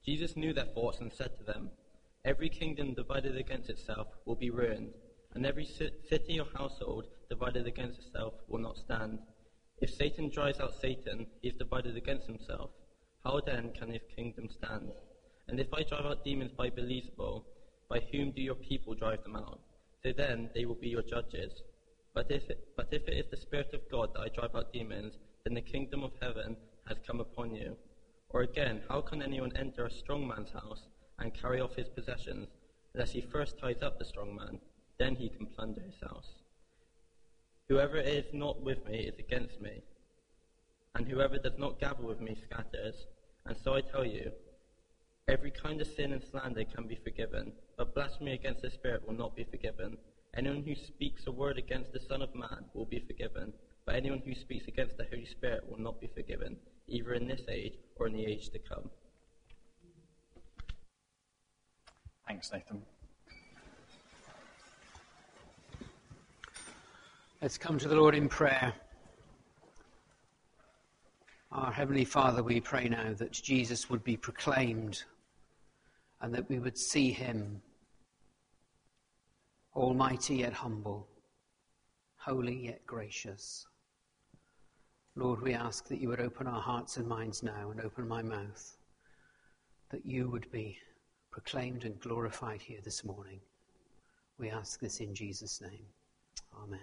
Jesus knew their thoughts and said to them, "Every kingdom divided against itself will be ruined, and every city or household divided against itself will not stand. If Satan drives out Satan, he is divided against himself. How then can his kingdom stand? And if I drive out demons by Beelzebul, by whom do your people drive them out? So then they will be your judges. But if it is the Spirit of God that I drive out demons, then the kingdom of heaven has come upon you. Or again, how can anyone enter a strong man's house and carry off his possessions, unless he first ties up the strong man? Then he can plunder his house. Whoever is not with me is against me, and whoever does not gather with me scatters. And so I tell you, every kind of sin and slander can be forgiven, but blasphemy against the Spirit will not be forgiven. Anyone who speaks a word against the Son of Man will be forgiven, but anyone who speaks against the Holy Spirit will not be forgiven, either in this age or in the age to come." Thanks, Nathan. Let's come to the Lord in prayer. Our Heavenly Father, we pray now that Jesus would be proclaimed and that we would see him almighty yet humble, holy yet gracious. Lord, we ask that you would open our hearts and minds now and open my mouth, that you would be proclaimed and glorified here this morning. We ask this in Jesus' name. Amen.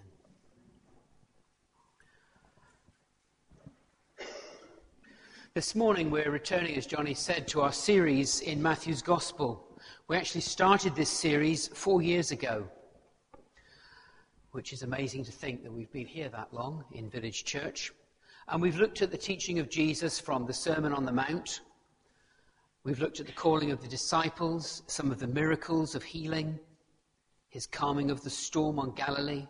This morning we're returning, as Johnny said, to our series in Matthew's Gospel. We actually started this series 4 years ago, which is amazing to think that we've been here that long in Village Church. And we've looked at the teaching of Jesus from the Sermon on the Mount. We've looked at the calling of the disciples, some of the miracles of healing, his calming of the storm on Galilee,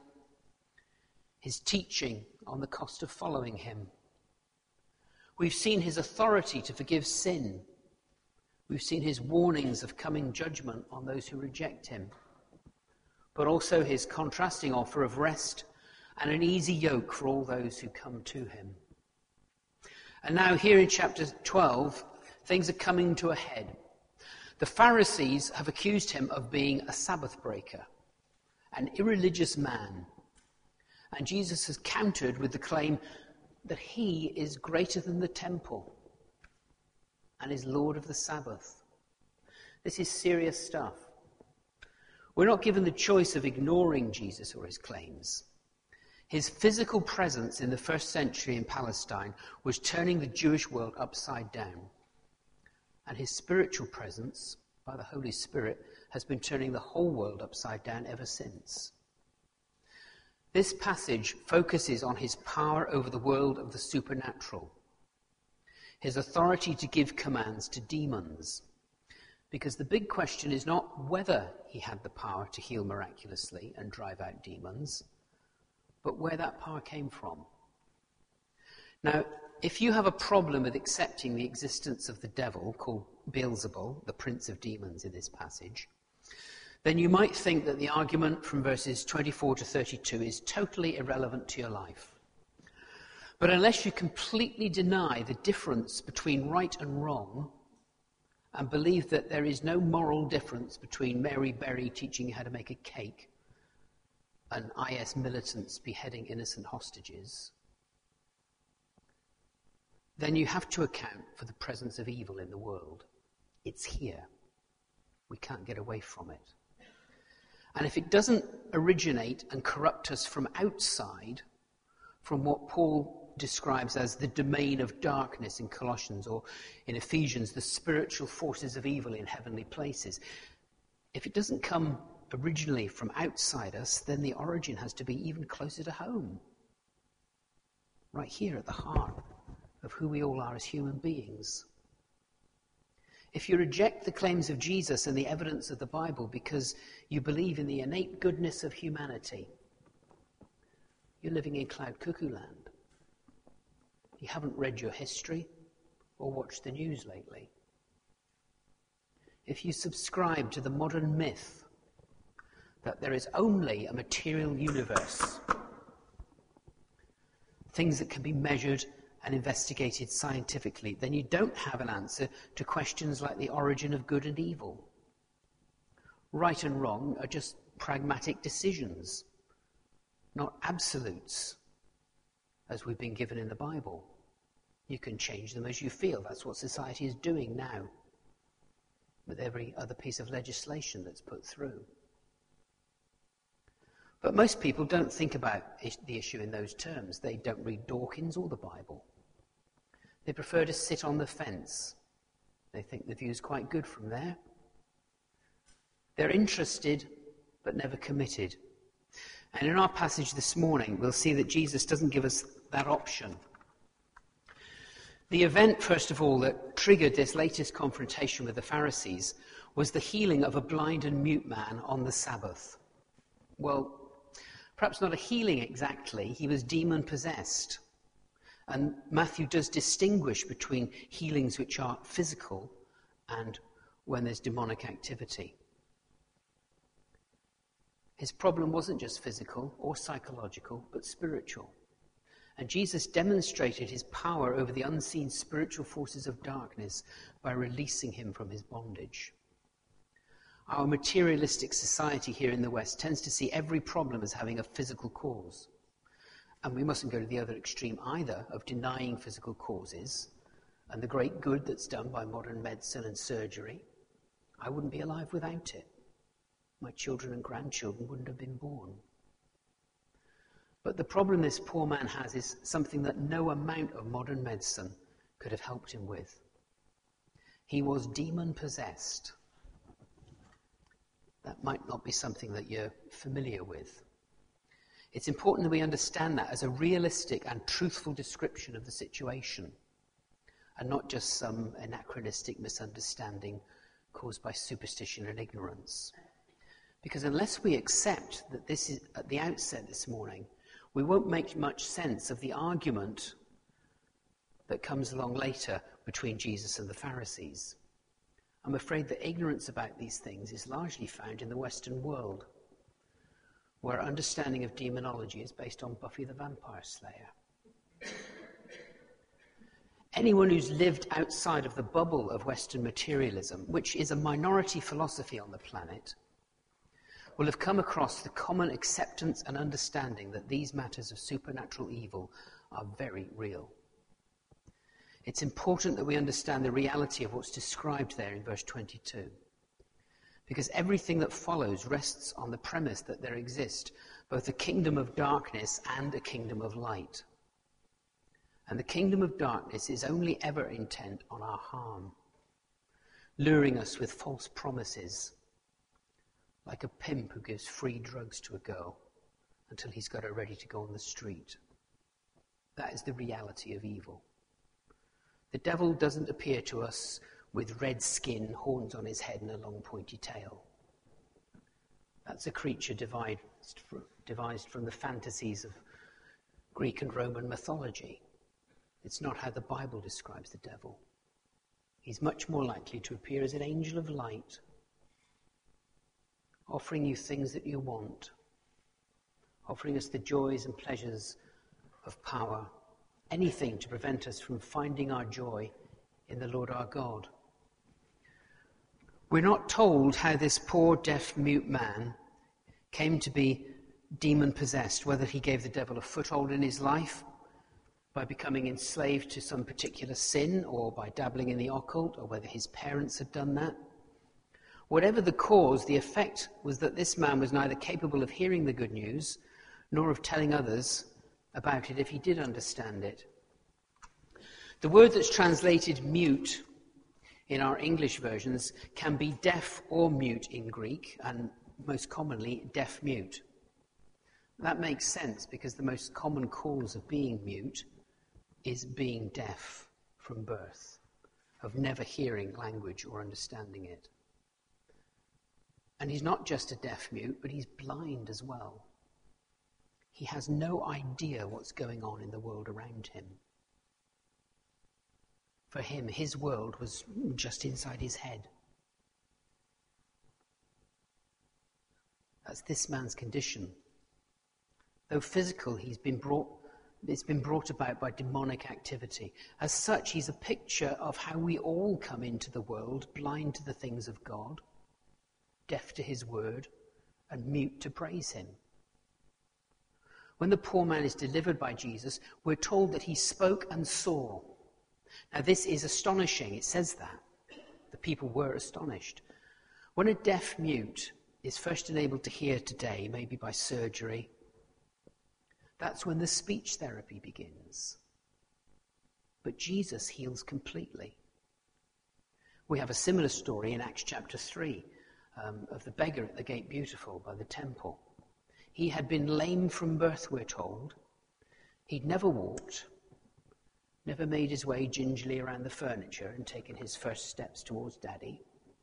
his teaching on the cost of following him. We've seen his authority to forgive sin. We've seen his warnings of coming judgment on those who reject him, but also his contrasting offer of rest and an easy yoke for all those who come to him. And now here in chapter 12, things are coming to a head. The Pharisees have accused him of being a Sabbath breaker, an irreligious man. And Jesus has countered with the claim that he is greater than the temple and is Lord of the Sabbath. This is serious stuff. We're not given the choice of ignoring Jesus or his claims. His physical presence in the first century in Palestine was turning the Jewish world upside down. And his spiritual presence, by the Holy Spirit, has been turning the whole world upside down ever since. This passage focuses on his power over the world of the supernatural, his authority to give commands to demons. Because the big question is not whether he had the power to heal miraculously and drive out demons, but where that power came from. Now, if you have a problem with accepting the existence of the devil, called Beelzebul, the prince of demons in this passage, then you might think that the argument from verses 24 to 32 is totally irrelevant to your life. But unless you completely deny the difference between right and wrong, and believe that there is no moral difference between Mary Berry teaching you how to make a cake and IS militants beheading innocent hostages, then you have to account for the presence of evil in the world. It's here. We can't get away from it. And if it doesn't originate and corrupt us from outside, from what Paul describes as the domain of darkness in Colossians, or in Ephesians, the spiritual forces of evil in heavenly places, if it doesn't come originally from outside us, then the origin has to be even closer to home. Right here at the heart of who we all are as human beings. If you reject the claims of Jesus and the evidence of the Bible because you believe in the innate goodness of humanity, you're living in cloud cuckoo land. You haven't read your history or watched the news lately. If you subscribe to the modern myth that there is only a material universe, things that can be measured and investigated scientifically, then you don't have an answer to questions like the origin of good and evil. Right and wrong are just pragmatic decisions, not absolutes, as we've been given in the Bible. You can change them as you feel. That's what society is doing now with every other piece of legislation that's put through. But most people don't think about the issue in those terms. They don't read Dawkins or the Bible. They prefer to sit on the fence. They think the view's quite good from there. They're interested, but never committed. And in our passage this morning, we'll see that Jesus doesn't give us that option. The event, first of all, that triggered this latest confrontation with the Pharisees was the healing of a blind and mute man on the Sabbath. Well, perhaps not a healing exactly. He was demon-possessed. And Matthew does distinguish between healings which are physical and when there's demonic activity. His problem wasn't just physical or psychological, but spiritual. And Jesus demonstrated his power over the unseen spiritual forces of darkness by releasing him from his bondage. Our materialistic society here in the West tends to see every problem as having a physical cause. And we mustn't go to the other extreme either, of denying physical causes and the great good that's done by modern medicine and surgery. I wouldn't be alive without it. My children and grandchildren wouldn't have been born. But the problem this poor man has is something that no amount of modern medicine could have helped him with. He was demon-possessed. That might not be something that you're familiar with. It's important that we understand that as a realistic and truthful description of the situation, and not just some anachronistic misunderstanding caused by superstition and ignorance. Because unless we accept that this is at the outset this morning, we won't make much sense of the argument that comes along later between Jesus and the Pharisees. I'm afraid that ignorance about these things is largely found in the Western world, where understanding of demonology is based on Buffy the Vampire Slayer. Anyone who's lived outside of the bubble of Western materialism, which is a minority philosophy on the planet, will have come across the common acceptance and understanding that these matters of supernatural evil are very real. It's important that we understand the reality of what's described there in verse 22, because everything that follows rests on the premise that there exists both a kingdom of darkness and a kingdom of light. And the kingdom of darkness is only ever intent on our harm, luring us with false promises, like a pimp who gives free drugs to a girl until he's got her ready to go on the street. That is the reality of evil. The devil doesn't appear to us with red skin, horns on his head, and a long pointy tail. That's a creature devised from the fantasies of Greek and Roman mythology. It's not how the Bible describes the devil. He's much more likely to appear as an angel of light, offering you things that you want, offering us the joys and pleasures of power, anything to prevent us from finding our joy in the Lord our God. We're not told how this poor deaf-mute man came to be demon-possessed, whether he gave the devil a foothold in his life by becoming enslaved to some particular sin or by dabbling in the occult, or whether his parents had done that. Whatever the cause, the effect was that this man was neither capable of hearing the good news nor of telling others about it if he did understand it. The word that's translated mute in our English versions can be deaf or mute in Greek, and most commonly deaf-mute. That makes sense because the most common cause of being mute is being deaf from birth, of never hearing language or understanding it. And he's not just a deaf-mute, but he's blind as well. He has no idea what's going on in the world around him. For him, his world was just inside his head. That's this man's condition. Though physical, he's been brought It's been brought about by demonic activity. As such, he's a picture of how we all come into the world blind to the things of God, deaf to his word, and mute to praise him. When the poor man is delivered by Jesus, we're told that he spoke and saw. Now, this is astonishing. It says that. The people were astonished. When a deaf mute is first enabled to hear today, maybe by surgery, that's when the speech therapy begins. But Jesus heals completely. We have a similar story in Acts chapter 3 of the beggar at the Gate Beautiful by the temple. He had been lame from birth, we're told. He'd never walked, never made his way gingerly around the furniture and taken his first steps towards Daddy.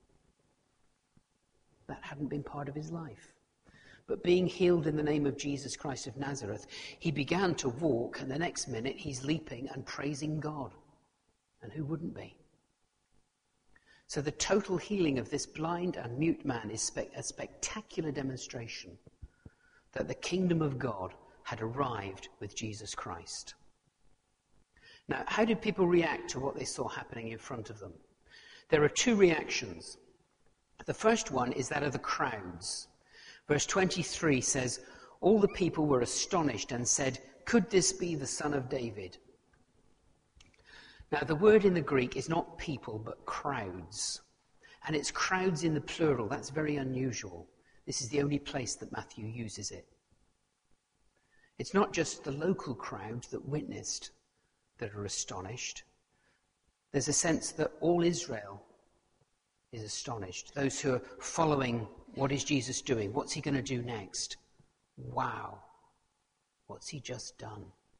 That hadn't been part of his life. But being healed in the name of Jesus Christ of Nazareth, he began to walk, and the next minute he's leaping and praising God. And who wouldn't be? So the total healing of this blind and mute man is a spectacular demonstration that the kingdom of God had arrived with Jesus Christ. Now, how did people react to what they saw happening in front of them? There are two reactions. The first one is that of the crowds. Verse 23 says, all the people were astonished and said, could this be the son of David? Now, the word in the Greek is not people, but crowds. And it's crowds in the plural. That's very unusual. This is the only place that Matthew uses it. It's not just the local crowd that witnessed that are astonished. There's a sense that all Israel is astonished. Those who are following, what is Jesus doing? What's he going to do next? Wow. What's he just done?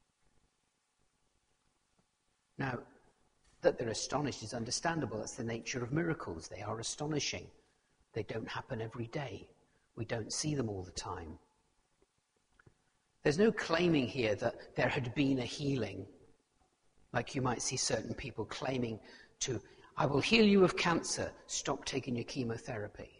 Now, that they're astonished is understandable. That's the nature of miracles. They are astonishing. They don't happen every day. We don't see them all the time. There's no claiming here that there had been a healing, like you might see certain people claiming to, I will heal you of cancer, stop taking your chemotherapy.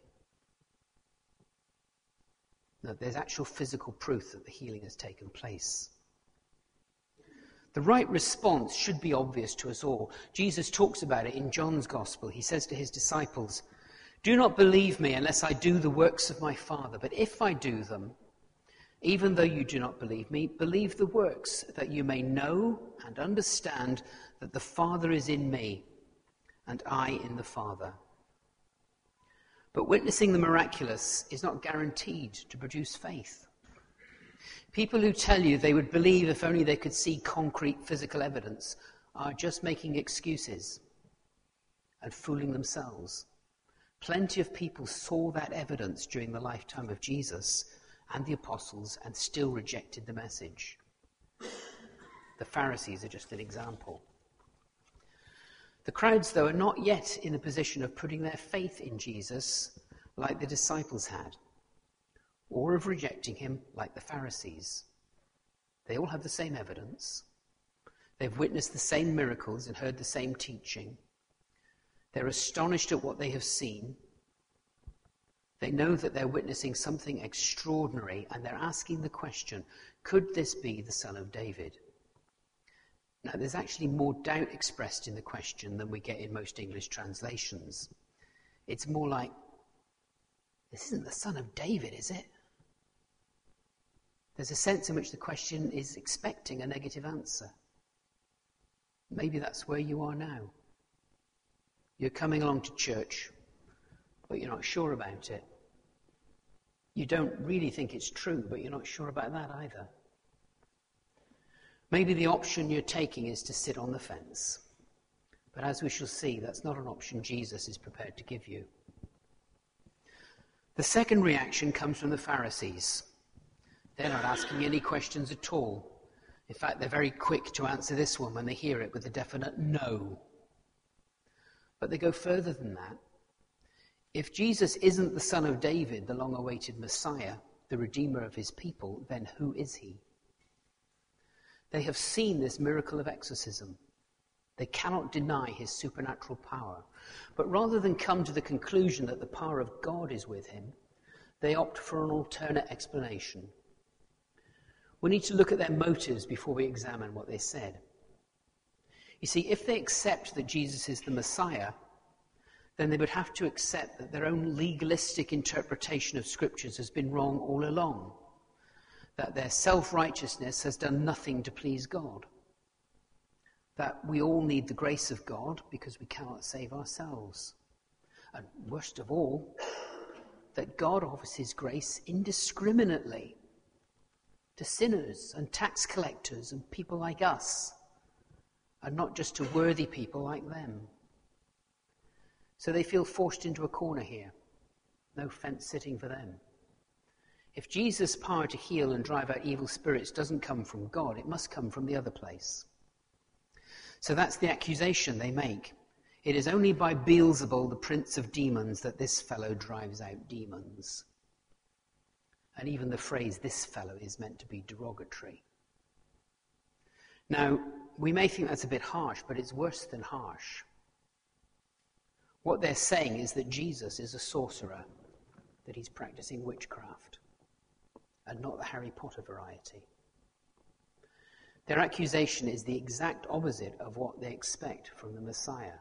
No, there's actual physical proof that the healing has taken place. The right response should be obvious to us all. Jesus talks about it in John's Gospel. He says to his disciples, do not believe me unless I do the works of my Father. But if I do them, even though you do not believe me, believe the works, that you may know and understand that the Father is in me and I in the Father. But witnessing the miraculous is not guaranteed to produce faith. People who tell you they would believe if only they could see concrete physical evidence are just making excuses and fooling themselves. Plenty of people saw that evidence during the lifetime of Jesus and the apostles and still rejected the message. The Pharisees are just an example. The crowds, though, are not yet in a position of putting their faith in Jesus like the disciples had, or of rejecting him like the Pharisees. They all have the same evidence. They've witnessed the same miracles and heard the same teaching. They're astonished at what they have seen. They know that they're witnessing something extraordinary, and they're asking the question, could this be the son of David? Now, there's actually more doubt expressed in the question than we get in most English translations. It's more like, this isn't the son of David, is it? There's a sense in which the question is expecting a negative answer. Maybe that's where you are now. You're coming along to church, but you're not sure about it. You don't really think it's true, but you're not sure about that either. Maybe the option you're taking is to sit on the fence. But as we shall see, that's not an option Jesus is prepared to give you. The second reaction comes from the Pharisees. They're not asking any questions at all. In fact, they're very quick to answer this one when they hear it with a definite no. But they go further than that. If Jesus isn't the son of David, the long-awaited Messiah, the Redeemer of his people, then who is he? They have seen this miracle of exorcism. They cannot deny his supernatural power. But rather than come to the conclusion that the power of God is with him, they opt for an alternate explanation. We need to look at their motives before we examine what they said. You see, if they accept that Jesus is the Messiah, then they would have to accept that their own legalistic interpretation of Scriptures has been wrong all along, that their self-righteousness has done nothing to please God, that we all need the grace of God because we cannot save ourselves, and worst of all, that God offers his grace indiscriminately to sinners and tax collectors and people like us, and not just to worthy people like them. So they feel forced into a corner here. No fence sitting for them. If Jesus' power to heal and drive out evil spirits doesn't come from God, it must come from the other place. So that's the accusation they make. It is only by Beelzebul, the prince of demons, that this fellow drives out demons. And even the phrase, this fellow, is meant to be derogatory. Now, we may think that's a bit harsh, but it's worse than harsh. What they're saying is that Jesus is a sorcerer, that he's practicing witchcraft, and not the Harry Potter variety. Their accusation is the exact opposite of what they expect from the Messiah.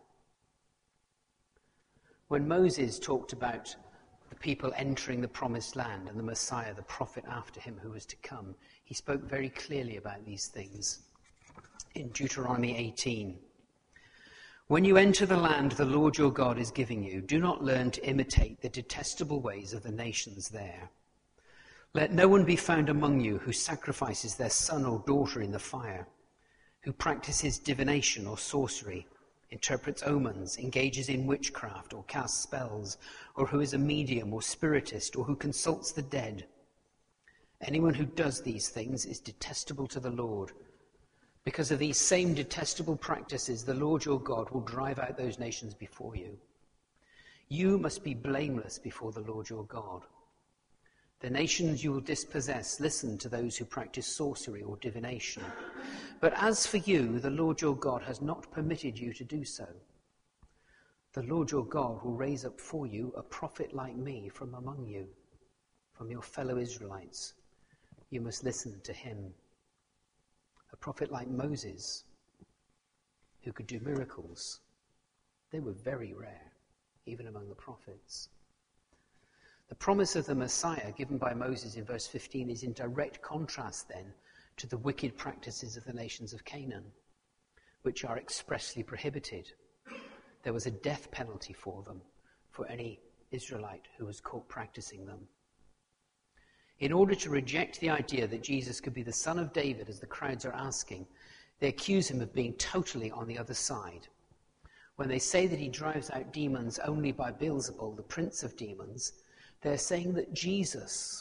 When Moses talked about the people entering the promised land and the Messiah, the prophet after him who was to come, he spoke very clearly about these things. In Deuteronomy 18, when you enter the land the Lord your God is giving you, do not learn to imitate the detestable ways of the nations there. Let no one be found among you who sacrifices their son or daughter in the fire, who practices divination or sorcery, interprets omens, engages in witchcraft or casts spells, or who is a medium or spiritist, or who consults the dead. Anyone who does these things is detestable to the Lord. Because of these same detestable practices, the Lord your God will drive out those nations before you. You must be blameless before the Lord your God. The nations you will dispossess listen to those who practice sorcery or divination. But as for you, the Lord your God has not permitted you to do so. The Lord your God will raise up for you a prophet like me from among you, from your fellow Israelites. You must listen to him. A prophet like Moses, who could do miracles. They were very rare, even among the prophets. The promise of the Messiah given by Moses in verse 15 is in direct contrast then to the wicked practices of the nations of Canaan, which are expressly prohibited. There was a death penalty for them, for any Israelite who was caught practicing them. In order to reject the idea that Jesus could be the son of David, as the crowds are asking, they accuse him of being totally on the other side. When they say that he drives out demons only by Beelzebul, the prince of demons, they're saying that Jesus,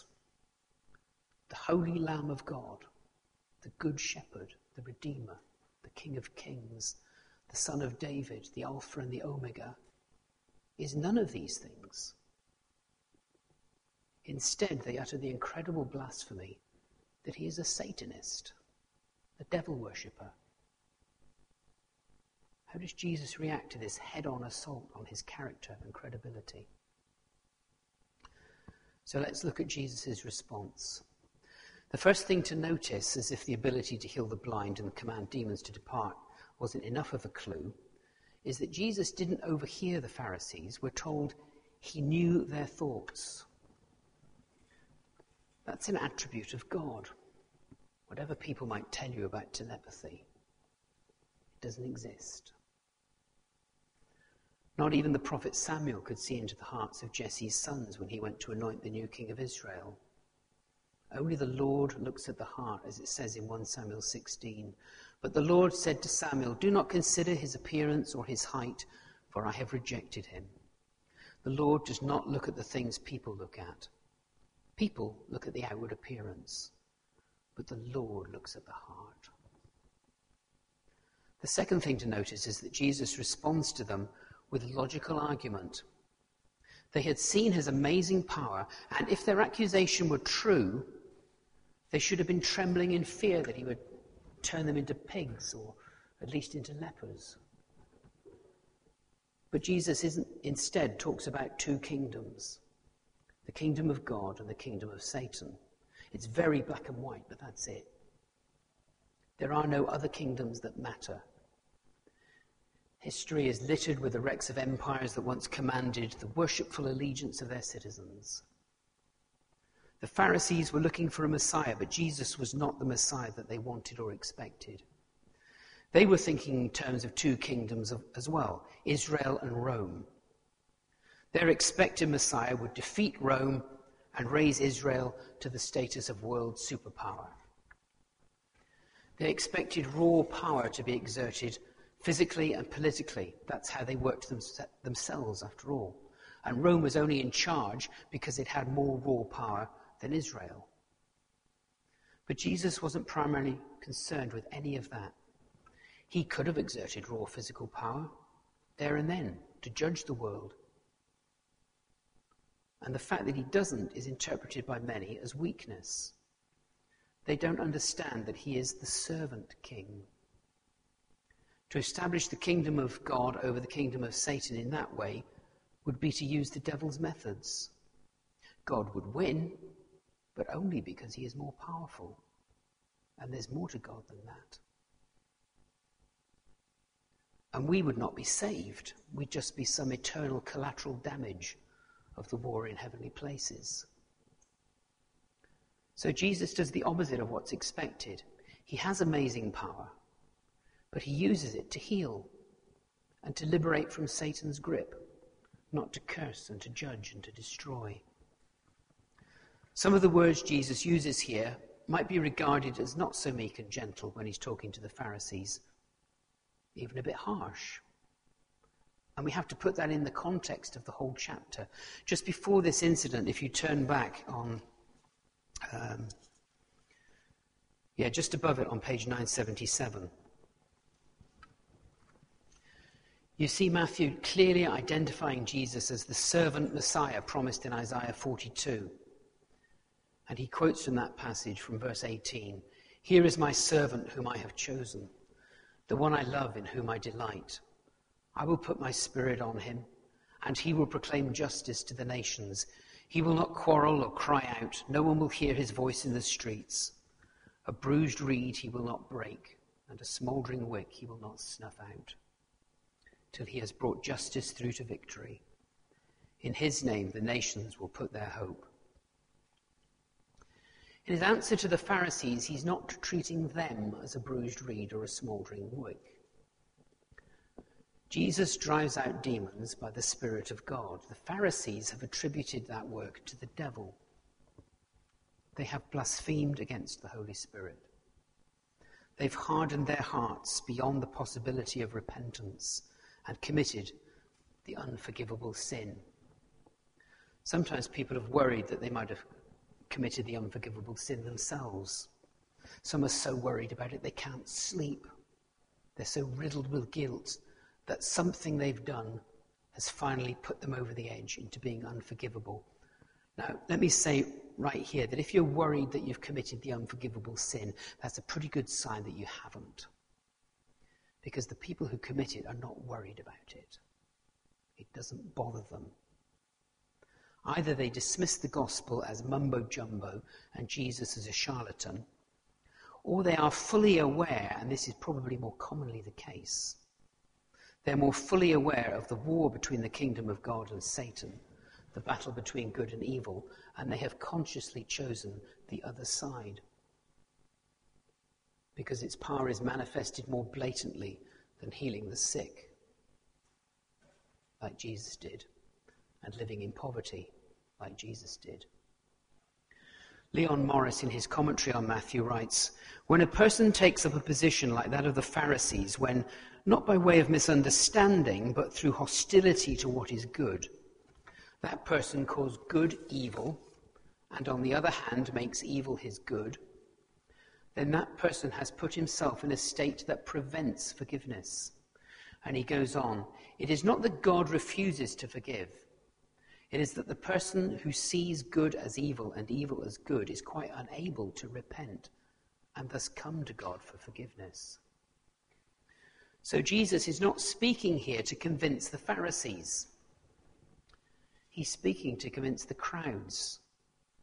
the Holy Lamb of God, the Good Shepherd, the Redeemer, the King of Kings, the Son of David, the Alpha and the Omega, is none of these things. Instead, they utter the incredible blasphemy that he is a Satanist, a devil worshipper. How does Jesus react to this head-on assault on his character and credibility? So let's look at Jesus' response. The first thing to notice, as if the ability to heal the blind and command demons to depart wasn't enough of a clue, is that Jesus didn't overhear the Pharisees. We're told he knew their thoughts. That's an attribute of God. Whatever people might tell you about telepathy, it doesn't exist. Not even the prophet Samuel could see into the hearts of Jesse's sons when he went to anoint the new king of Israel. Only the Lord looks at the heart, as it says in 1 Samuel 16. But the Lord said to Samuel, do not consider his appearance or his height, for I have rejected him. The Lord does not look at the things people look at. People look at the outward appearance, but the Lord looks at the heart. The second thing to notice is that Jesus responds to them with logical argument. They had seen his amazing power, and if their accusation were true, they should have been trembling in fear that he would turn them into pigs or at least into lepers. But Jesus instead talks about two kingdoms, the kingdom of God and the kingdom of Satan. It's very black and white, but that's it. There are no other kingdoms that matter. History is littered with the wrecks of empires that once commanded the worshipful allegiance of their citizens. The Pharisees were looking for a Messiah, but Jesus was not the Messiah that they wanted or expected. They were thinking in terms of two kingdoms as well, Israel and Rome. Their expected Messiah would defeat Rome and raise Israel to the status of world superpower. They expected raw power to be exerted physically and politically. That's how they worked themselves, after all. And Rome was only in charge because it had more raw power than Israel. But Jesus wasn't primarily concerned with any of that. He could have exerted raw physical power there and then to judge the world. And the fact that he doesn't is interpreted by many as weakness. They don't understand that he is the servant king. To establish the kingdom of God over the kingdom of Satan in that way would be to use the devil's methods. God would win, but only because he is more powerful. And there's more to God than that. And we would not be saved. We'd just be some eternal collateral damage of the war in heavenly places. So Jesus does the opposite of what's expected. He has amazing power, but he uses it to heal and to liberate from Satan's grip, not to curse and to judge and to destroy. Some of the words Jesus uses here might be regarded as not so meek and gentle when he's talking to the Pharisees, even a bit harsh. And we have to put that in the context of the whole chapter. Just before this incident, if you turn back on, just above it on page 977, you see Matthew clearly identifying Jesus as the servant Messiah promised in Isaiah 42. And he quotes from that passage from verse 18, "Here is my servant whom I have chosen, the one I love, in whom I delight. I will put my spirit on him, and he will proclaim justice to the nations. He will not quarrel or cry out. No one will hear his voice in the streets. A bruised reed he will not break, and a smouldering wick he will not snuff out, till he has brought justice through to victory. In his name the nations will put their hope." In his answer to the Pharisees, he's not treating them as a bruised reed or a smouldering wick. Jesus drives out demons by the Spirit of God. The Pharisees have attributed that work to the devil. They have blasphemed against the Holy Spirit. They've hardened their hearts beyond the possibility of repentance and committed the unforgivable sin. Sometimes people have worried that they might have committed the unforgivable sin themselves. Some are so worried about it they can't sleep. They're so riddled with guilt that something they've done has finally put them over the edge into being unforgivable. Now, let me say right here that if you're worried that you've committed the unforgivable sin, that's a pretty good sign that you haven't. Because the people who commit it are not worried about it. It doesn't bother them. Either they dismiss the gospel as mumbo-jumbo and Jesus as a charlatan, or they are fully aware, and this is probably more commonly the case, they're more fully aware of the war between the kingdom of God and Satan, the battle between good and evil, and they have consciously chosen the other side. Because its power is manifested more blatantly than healing the sick, like Jesus did, and living in poverty, like Jesus did. Leon Morris, in his commentary on Matthew, writes, "When a person takes up a position like that of the Pharisees, when, not by way of misunderstanding, but through hostility to what is good, that person calls good evil, and on the other hand makes evil his good, then that person has put himself in a state that prevents forgiveness." And he goes on, "It is not that God refuses to forgive. It is that the person who sees good as evil and evil as good is quite unable to repent and thus come to God for forgiveness." So Jesus is not speaking here to convince the Pharisees. He's speaking to convince the crowds.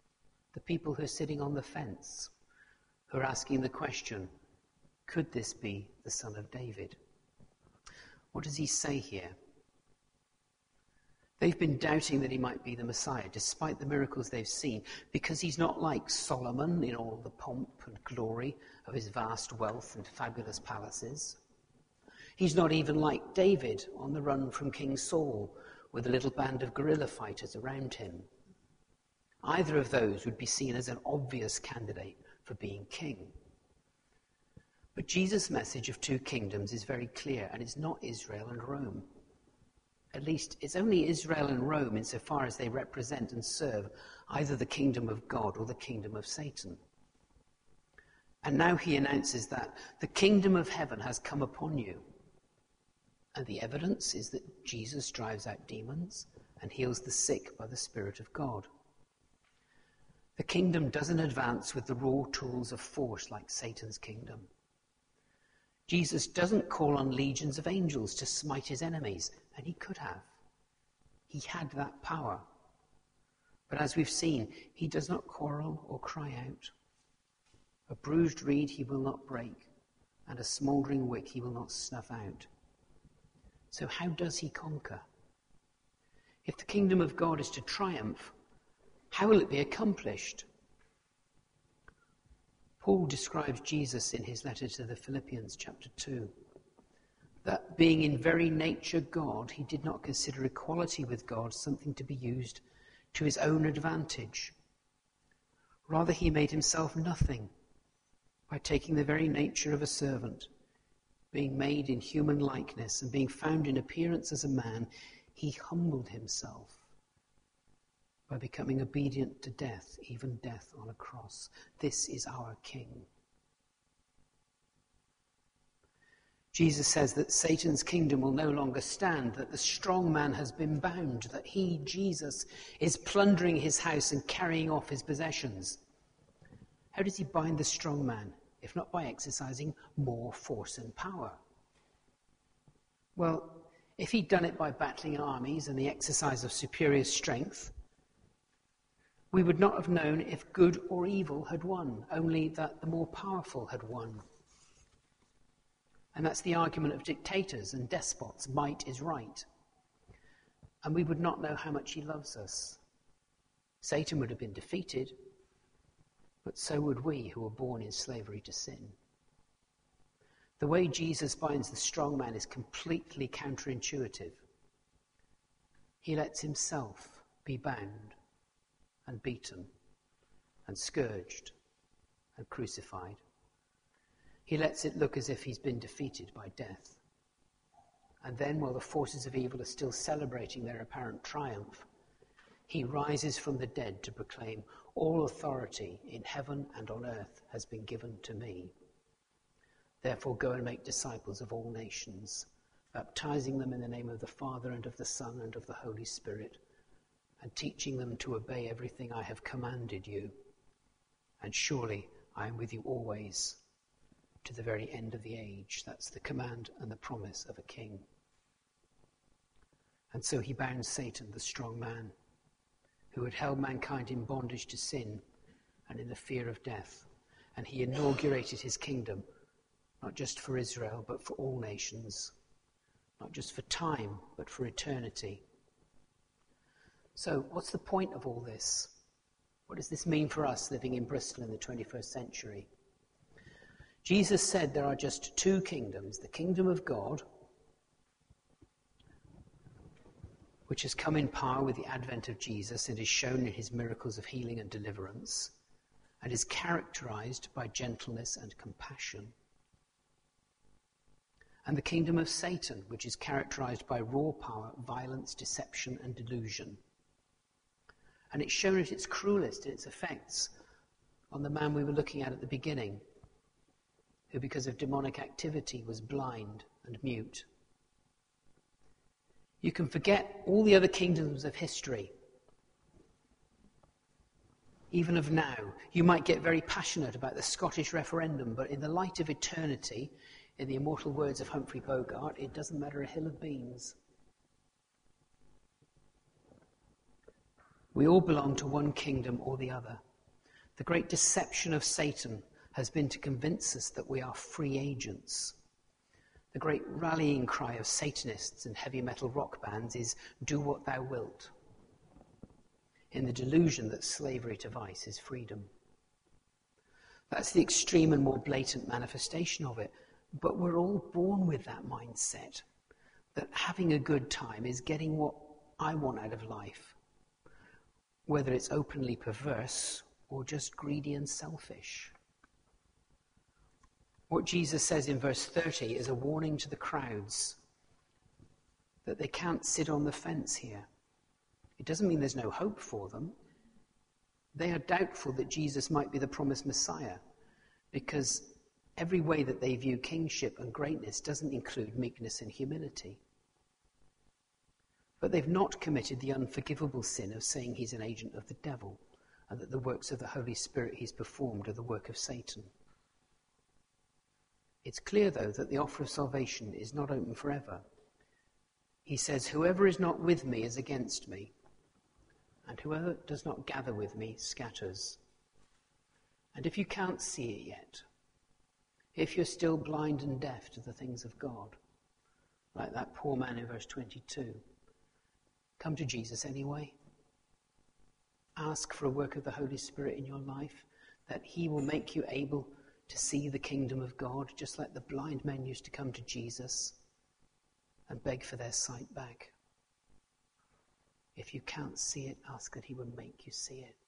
The people who are sitting on the fence, who are asking the question, could this be the Son of David? What does he say here? They've been doubting that he might be the Messiah, despite the miracles they've seen, because he's not like Solomon in all the pomp and glory of his vast wealth and fabulous palaces. He's not even like David on the run from King Saul, with a little band of guerrilla fighters around him. Either of those would be seen as an obvious candidate for being king. But Jesus' message of two kingdoms is very clear, and it's not Israel and Rome. At least, it's only Israel and Rome insofar as they represent and serve either the kingdom of God or the kingdom of Satan. And now he announces that the kingdom of heaven has come upon you. And the evidence is that Jesus drives out demons and heals the sick by the Spirit of God. The kingdom doesn't advance with the raw tools of force like Satan's kingdom. Jesus doesn't call on legions of angels to smite his enemies, and he could have. He had that power. But as we've seen, he does not quarrel or cry out. A bruised reed he will not break, and a smouldering wick he will not snuff out. So how does he conquer? If the kingdom of God is to triumph, how will it be accomplished? Paul describes Jesus in his letter to the Philippians, chapter 2, that being in very nature God, he did not consider equality with God something to be used to his own advantage. Rather, he made himself nothing by taking the very nature of a servant. Being made in human likeness and being found in appearance as a man, he humbled himself by becoming obedient to death, even death on a cross. This is our King. Jesus says that Satan's kingdom will no longer stand, that the strong man has been bound, that he, Jesus, is plundering his house and carrying off his possessions. How does he bind the strong man, if not by exercising more force and power? Well, if he'd done it by battling armies and the exercise of superior strength, we would not have known if good or evil had won, only that the more powerful had won. And that's the argument of dictators and despots. Might is right. And we would not know how much he loves us. Satan would have been defeated, but so would we who were born in slavery to sin. The way Jesus binds the strong man is completely counterintuitive. He lets himself be bound and beaten and scourged and crucified. He lets it look as if he's been defeated by death. And then, while the forces of evil are still celebrating their apparent triumph, he rises from the dead to proclaim, "All authority in heaven and on earth has been given to me. Therefore go and make disciples of all nations, baptizing them in the name of the Father and of the Son and of the Holy Spirit, and teaching them to obey everything I have commanded you. And surely I am with you always, to the very end of the age." That's the command and the promise of a king. And so he bound Satan, the strong man, who had held mankind in bondage to sin and in the fear of death. And he inaugurated his kingdom, not just for Israel, but for all nations, not just for time, but for eternity. So what's the point of all this? What does this mean for us living in Bristol in the 21st century? Jesus said there are just two kingdoms, the kingdom of God, which has come in power with the advent of Jesus and is shown in his miracles of healing and deliverance, and is characterized by gentleness and compassion. And the kingdom of Satan, which is characterized by raw power, violence, deception, and delusion. And it's shown at its cruelest in its effects on the man we were looking at the beginning, who because of demonic activity was blind and mute. You can forget all the other kingdoms of history, even of now. You might get very passionate about the Scottish referendum, but in the light of eternity, in the immortal words of Humphrey Bogart, it doesn't matter a hill of beans. We all belong to one kingdom or the other. The great deception of Satan has been to convince us that we are free agents. The great rallying cry of Satanists and heavy metal rock bands is, "Do what thou wilt," in the delusion that slavery to vice is freedom. That's the extreme and more blatant manifestation of it. But we're all born with that mindset, that having a good time is getting what I want out of life, whether it's openly perverse or just greedy and selfish. What Jesus says in verse 30 is a warning to the crowds that they can't sit on the fence here. It doesn't mean there's no hope for them. They are doubtful that Jesus might be the promised Messiah, because every way that they view kingship and greatness doesn't include meekness and humility. But they've not committed the unforgivable sin of saying he's an agent of the devil and that the works of the Holy Spirit he's performed are the work of Satan. It's clear, though, that the offer of salvation is not open forever. He says, "Whoever is not with me is against me, and whoever does not gather with me scatters." And if you can't see it yet, if you're still blind and deaf to the things of God, like that poor man in verse 22, come to Jesus anyway. Ask for a work of the Holy Spirit in your life, that he will make you able to see the kingdom of God, just like the blind men used to come to Jesus and beg for their sight back. If you can't see it, ask that he would make you see it.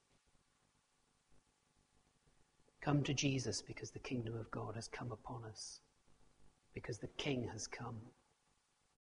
Come to Jesus because the kingdom of God has come upon us, because the King has come.